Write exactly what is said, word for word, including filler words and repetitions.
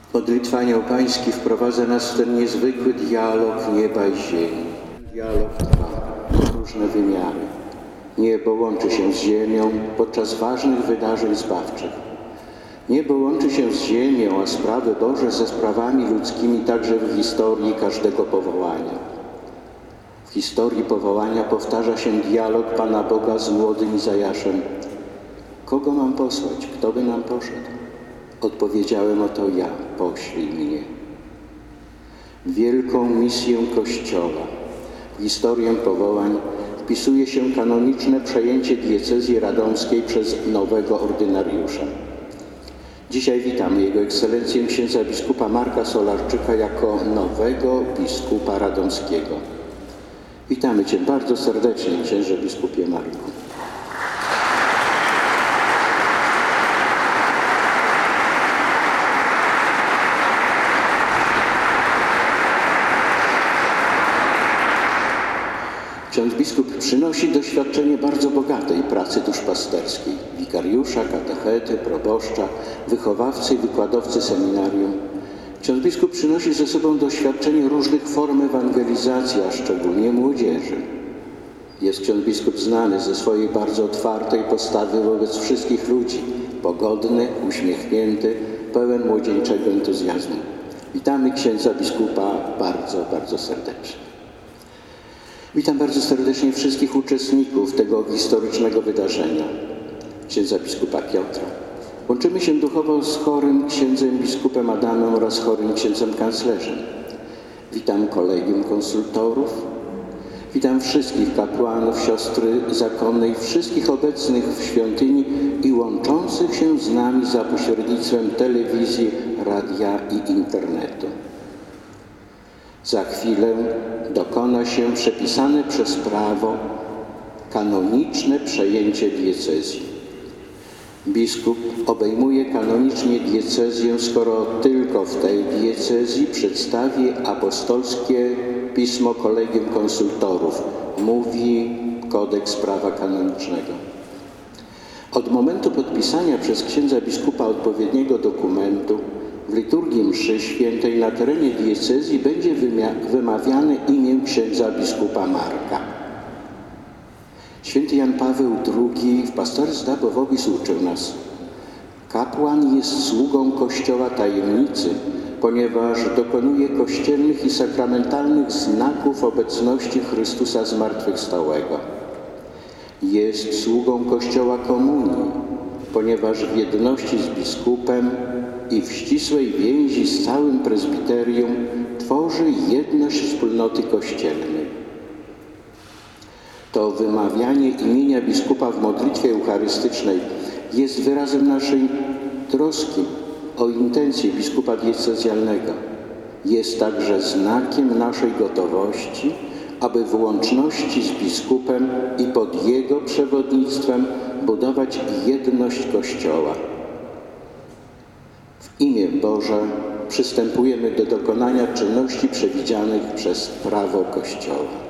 Modlitwa Anioł Pański wprowadza nas w ten niezwykły dialog nieba i ziemi. Dialog trwa, różne wymiary. Niebo łączy się z ziemią podczas ważnych wydarzeń zbawczych. Niebo łączy się z ziemią, a sprawy Boże ze sprawami ludzkimi także w historii każdego powołania. W historii powołania powtarza się dialog Pana Boga z młodym Izajaszem. Kogo mam posłać? Kto by nam poszedł? Odpowiedziałem: oto ja, poślij mnie. Wielką misję Kościoła w historię powołań wpisuje się kanoniczne przejęcie diecezji radomskiej przez nowego ordynariusza. Dzisiaj witamy Jego Ekscelencję księdza biskupa Marka Solarczyka jako nowego biskupa radomskiego. Witamy Cię bardzo serdecznie, księże biskupie Marku. Ksiądz biskup przynosi doświadczenie bardzo bogatej pracy duszpasterskiej. Wikariusza, katechety, proboszcza, wychowawcy i wykładowcy seminarium. Ksiądz biskup przynosi ze sobą doświadczenie różnych form ewangelizacji, a szczególnie młodzieży. Jest ksiądz biskup znany ze swojej bardzo otwartej postawy wobec wszystkich ludzi. Pogodny, uśmiechnięty, pełen młodzieńczego entuzjazmu. Witamy księdza biskupa bardzo, bardzo serdecznie. Witam bardzo serdecznie wszystkich uczestników tego historycznego wydarzenia. Księdza biskupa Piotra. Łączymy się duchowo z chorym księdzem biskupem Adamem oraz chorym księdzem kanclerzem. Witam kolegium konsultorów. Witam wszystkich kapłanów, siostry zakonne i wszystkich obecnych w świątyni i łączących się z nami za pośrednictwem telewizji, radia i internetu. Za chwilę dokona się przepisane przez prawo kanoniczne przejęcie diecezji. Biskup obejmuje kanonicznie diecezję, skoro tylko w tej diecezji przedstawi apostolskie pismo Kolegium Konsultorów, mówi kodeks prawa kanonicznego. Od momentu podpisania przez księdza biskupa odpowiedniego dokumentu w liturgii mszy świętej na terenie diecezji będzie wymawiane imię księdza biskupa Marka. Święty Jan Paweł drugi w Pastoris Dabo Vobis uczył nas: kapłan jest sługą Kościoła tajemnicy, ponieważ dokonuje kościelnych i sakramentalnych znaków obecności Chrystusa zmartwychwstałego. Jest sługą Kościoła komunii, ponieważ w jedności z biskupem i w ścisłej więzi z całym prezbiterium tworzy jedność wspólnoty kościelnej. To wymawianie imienia biskupa w modlitwie eucharystycznej jest wyrazem naszej troski o intencje biskupa diecezjalnego. Jest także znakiem naszej gotowości, aby w łączności z biskupem i pod jego przewodnictwem budować jedność Kościoła. W imię Boże przystępujemy do dokonania czynności przewidzianych przez prawo Kościoła.